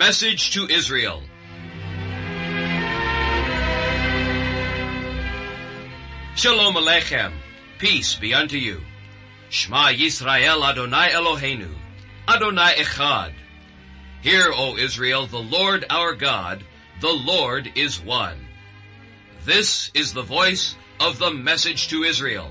message to Israel. Shalom Aleichem, peace be unto you. Shema Yisrael Adonai Eloheinu, Adonai Echad. Hear, O Israel, the Lord our God, the Lord is one. This is the voice of the message to Israel.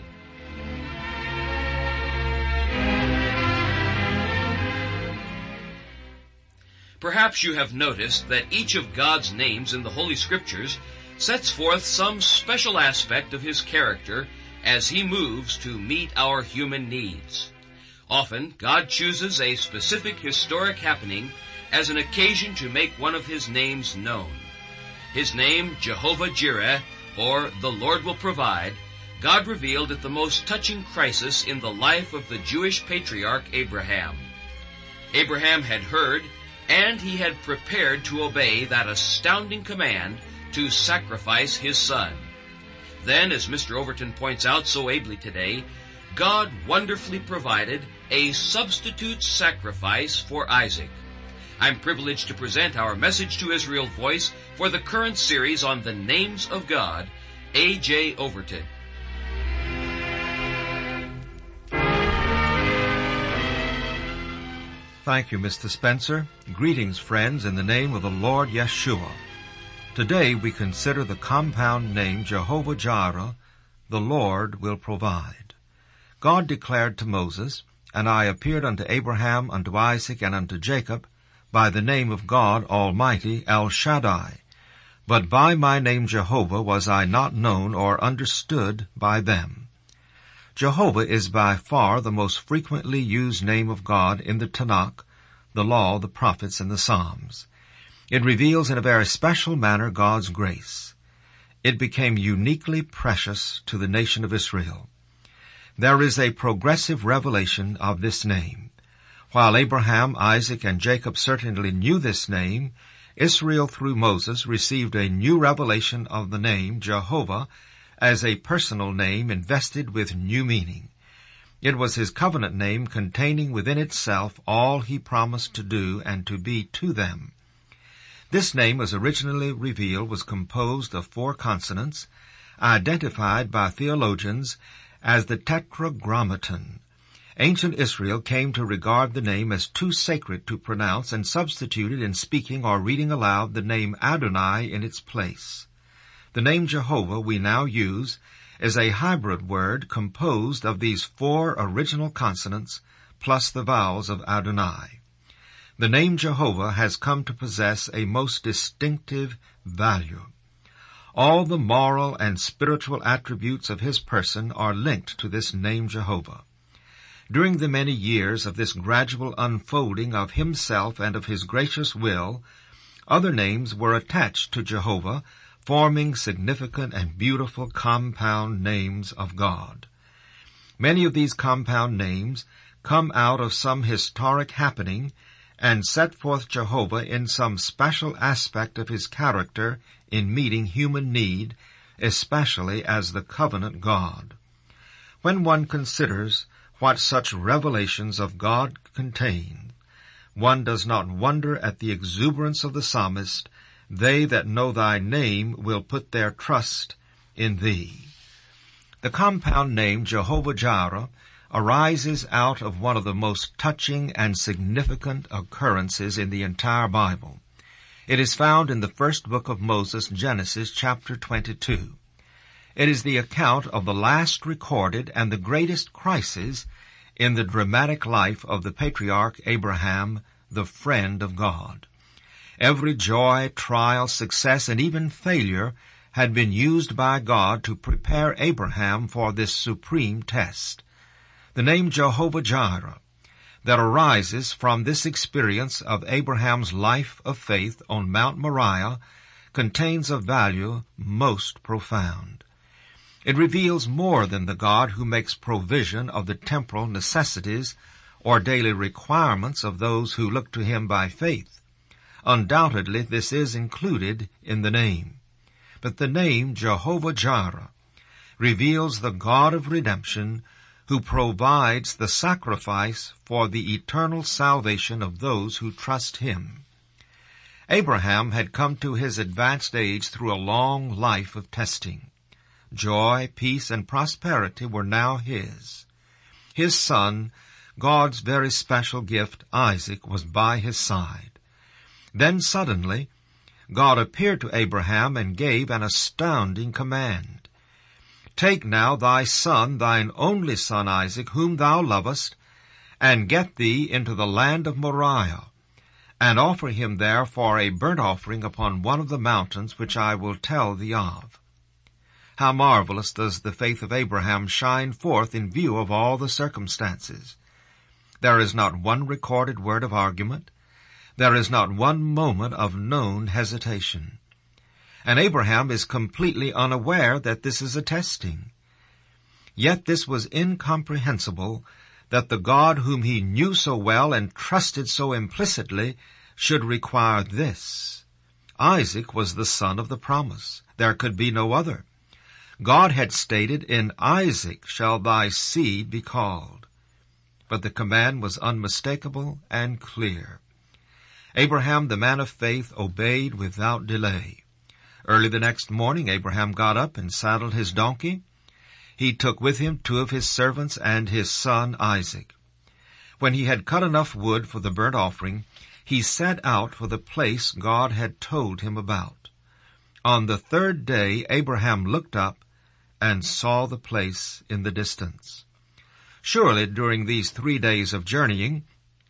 Perhaps you have noticed that each of God's names in the Holy Scriptures sets forth some special aspect of His character as He moves to meet our human needs. Often, God chooses a specific historic happening as an occasion to make one of His names known. His name, Jehovah Jireh, or the Lord will provide, God revealed at the most touching crisis in the life of the Jewish patriarch Abraham. Abraham had heard, and he had prepared to obey that astounding command to sacrifice his son. Then, as Mr. Overton points out so ably today, God wonderfully provided a substitute sacrifice for Isaac. I'm privileged to present our Message to Israel voice for the current series on the names of God, A.J. Overton. Thank you, Mr. Spencer. Greetings, friends, in the name of the Lord Yeshua. Today we consider the compound name Jehovah Jireh, the Lord will provide. God declared to Moses, "And I appeared unto Abraham, unto Isaac, and unto Jacob, by the name of God Almighty, El Shaddai. But by my name Jehovah was I not known or understood by them." Jehovah is by far the most frequently used name of God in the Tanakh, the Law, the Prophets, and the Psalms. It reveals in a very special manner God's grace. It became uniquely precious to the nation of Israel. There is a progressive revelation of this name. While Abraham, Isaac, and Jacob certainly knew this name, Israel through Moses received a new revelation of the name Jehovah as a personal name invested with new meaning. It was His covenant name containing within itself all He promised to do and to be to them. This name, as originally revealed, was composed of 4 consonants, identified by theologians as the Tetragrammaton. Ancient Israel came to regard the name as too sacred to pronounce and substituted in speaking or reading aloud the name Adonai in its place. The name Jehovah we now use is a hybrid word composed of these 4 original consonants plus the vowels of Adonai. The name Jehovah has come to possess a most distinctive value. All the moral and spiritual attributes of His person are linked to this name Jehovah. During the many years of this gradual unfolding of Himself and of His gracious will, other names were attached to Jehovah, forming significant and beautiful compound names of God. Many of these compound names come out of some historic happening and set forth Jehovah in some special aspect of His character in meeting human need, especially as the covenant God. When one considers what such revelations of God contain, one does not wonder at the exuberance of the psalmist, "They that know thy name will put their trust in thee." The compound name Jehovah Jireh arises out of one of the most touching and significant occurrences in the entire Bible. It is found in the first book of Moses, Genesis chapter 22. It is the account of the last recorded and the greatest crisis in the dramatic life of the patriarch Abraham, the friend of God. Every joy, trial, success, and even failure had been used by God to prepare Abraham for this supreme test. The name Jehovah Jireh that arises from this experience of Abraham's life of faith on Mount Moriah contains a value most profound. It reveals more than the God who makes provision of the temporal necessities or daily requirements of those who look to Him by faith. Undoubtedly, this is included in the name. But the name Jehovah Jireh reveals the God of redemption who provides the sacrifice for the eternal salvation of those who trust Him. Abraham had come to his advanced age through a long life of testing. Joy, peace, and prosperity were now his. His son, God's very special gift, Isaac, was by his side. Then suddenly, God appeared to Abraham and gave an astounding command. Take now thy son, thine only son Isaac, whom thou lovest, and get thee into the land of Moriah, and offer him there for a burnt offering upon one of the mountains which I will tell thee of. How marvelous does the faith of Abraham shine forth in view of all the circumstances. There is not one recorded word of argument. There is not one moment of known hesitation. And Abraham is completely unaware that this is a testing. Yet this was incomprehensible, that the God whom he knew so well and trusted so implicitly should require this. Isaac was the son of the promise. There could be no other. God had stated, "In Isaac shall thy seed be called." But the command was unmistakable and clear. Abraham, the man of faith, obeyed without delay. Early the next morning, Abraham got up and saddled his donkey. He took with him 2 of his servants and his son Isaac. When he had cut enough wood for the burnt offering, he set out for the place God had told him about. On the 3rd day, Abraham looked up and saw the place in the distance. Surely during these 3 days of journeying,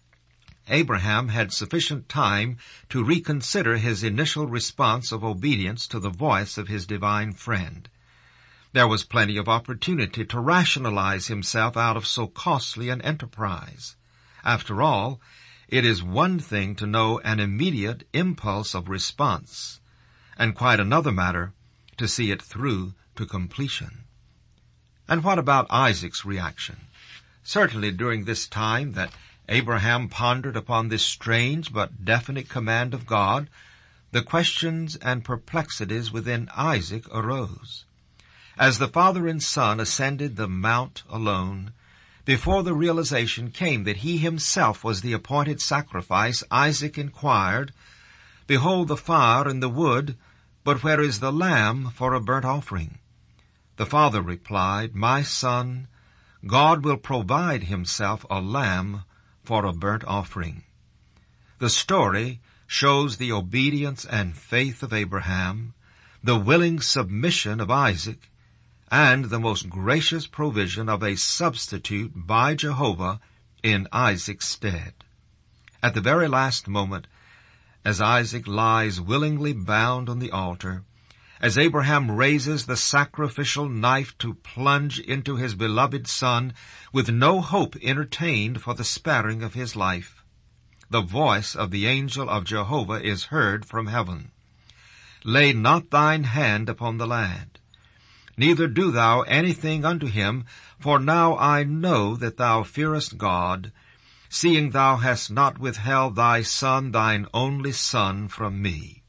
Abraham had sufficient time to reconsider his initial response of obedience to the voice of his divine friend. There was plenty of opportunity to rationalize himself out of so costly an enterprise. After all, it is one thing to know an immediate impulse of response, and quite another matter to see it through to completion. And what about Isaac's reaction? Certainly during this time that Abraham pondered upon this strange but definite command of God, the questions and perplexities within Isaac arose. As the father and son ascended the mount alone, before the realization came that he himself was the appointed sacrifice, Isaac inquired, "Behold the fire and the wood, but where is the lamb for a burnt offering?" The father replied, "My son, God will provide himself a lamb for a burnt offering." The story shows the obedience and faith of Abraham, the willing submission of Isaac, and the most gracious provision of a substitute by Jehovah in Isaac's stead. At the very last moment, as Isaac lies willingly bound on the altar, as Abraham raises the sacrificial knife to plunge into his beloved son with no hope entertained for the sparing of his life, the voice of the angel of Jehovah is heard from heaven. "Lay not thine hand upon the lad, neither do thou anything unto him, for now I know that thou fearest God, seeing thou hast not withheld thy son, thine only son, from me."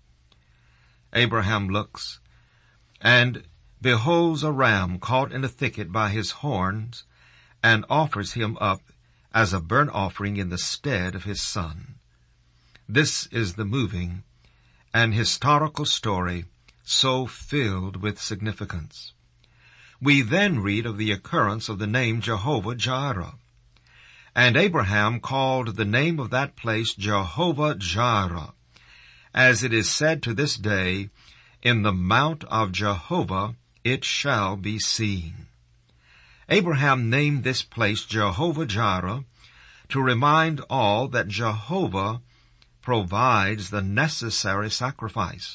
Abraham looks, and beholds a ram caught in a thicket by his horns, and offers him up as a burnt offering in the stead of his son. This is the moving and historical story so filled with significance. We then read of the occurrence of the name Jehovah-Jireh. And Abraham called the name of that place Jehovah-Jireh, as it is said to this day, "In the mount of Jehovah it shall be seen." Abraham named this place Jehovah-Jireh to remind all that Jehovah provides the necessary sacrifice.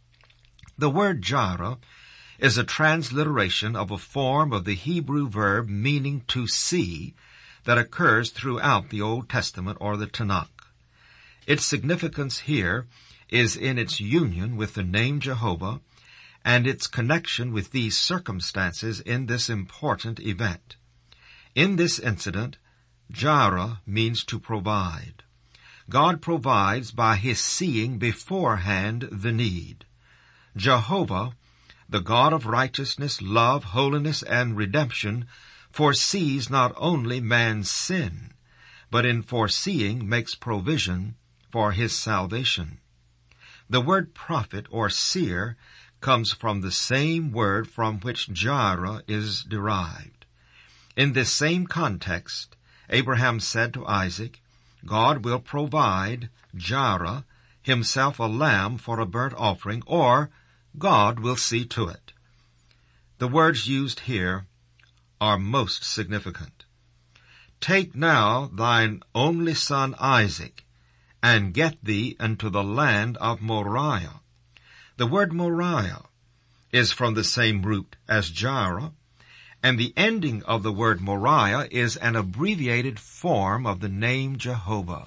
The word Jireh is a transliteration of a form of the Hebrew verb meaning to see that occurs throughout the Old Testament or the Tanakh. Its significance here is in its union with the name Jehovah and its connection with these circumstances in this important event. In this incident, Jireh means to provide. God provides by his seeing beforehand the need. Jehovah, the God of righteousness, love, holiness, and redemption, foresees not only man's sin, but in foreseeing makes provision for his salvation. The word prophet or seer comes from the same word from which Jireh is derived. In this same context, Abraham said to Isaac, God will provide Jireh himself a lamb for a burnt offering, or God will see to it. The words used here are most significant. Take now thine only son Isaac, and get thee into the land of Moriah. The word Moriah is from the same root as Jireh, and the ending of the word Moriah is an abbreviated form of the name Jehovah.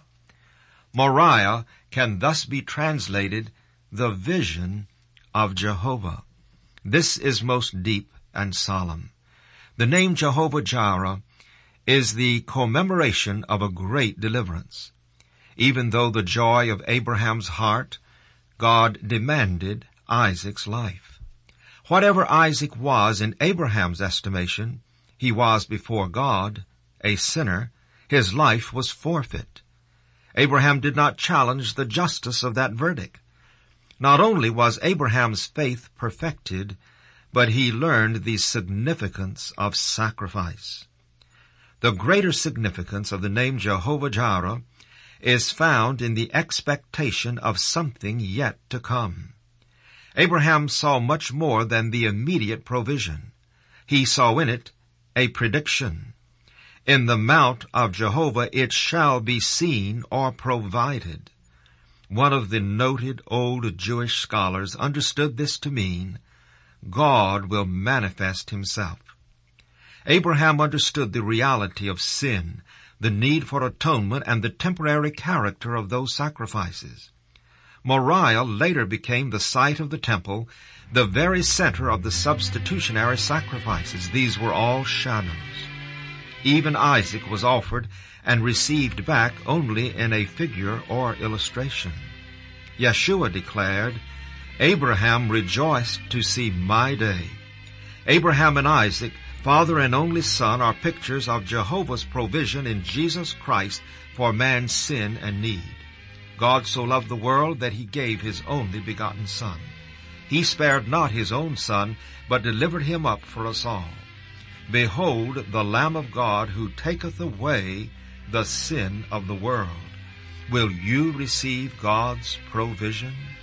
Moriah can thus be translated the vision of Jehovah. This is most deep and solemn. The name Jehovah-Jireh is the commemoration of a great deliverance. Even though the joy of Abraham's heart, God demanded Isaac's life. Whatever Isaac was in Abraham's estimation, he was before God a sinner. His life was forfeit. Abraham did not challenge the justice of that verdict. Not only was Abraham's faith perfected, but he learned the significance of sacrifice. The greater significance of the name Jehovah-Jireh is found in the expectation of something yet to come. Abraham saw much more than the immediate provision. He saw in it a prediction. In the mount of Jehovah it shall be seen or provided. One of the noted old Jewish scholars understood this to mean, God will manifest himself. Abraham understood the reality of sin, the need for atonement, and the temporary character of those sacrifices. Moriah later became the site of the temple, the very center of the substitutionary sacrifices. These were all shadows. Even Isaac was offered and received back only in a figure or illustration. Yeshua declared, Abraham rejoiced to see my day. Abraham and Isaac, father and only son, are pictures of Jehovah's provision in Jesus Christ for man's sin and need. God so loved the world that he gave his only begotten Son. He spared not his own Son, but delivered him up for us all. Behold the Lamb of God who taketh away the sin of the world. Will you receive God's provision?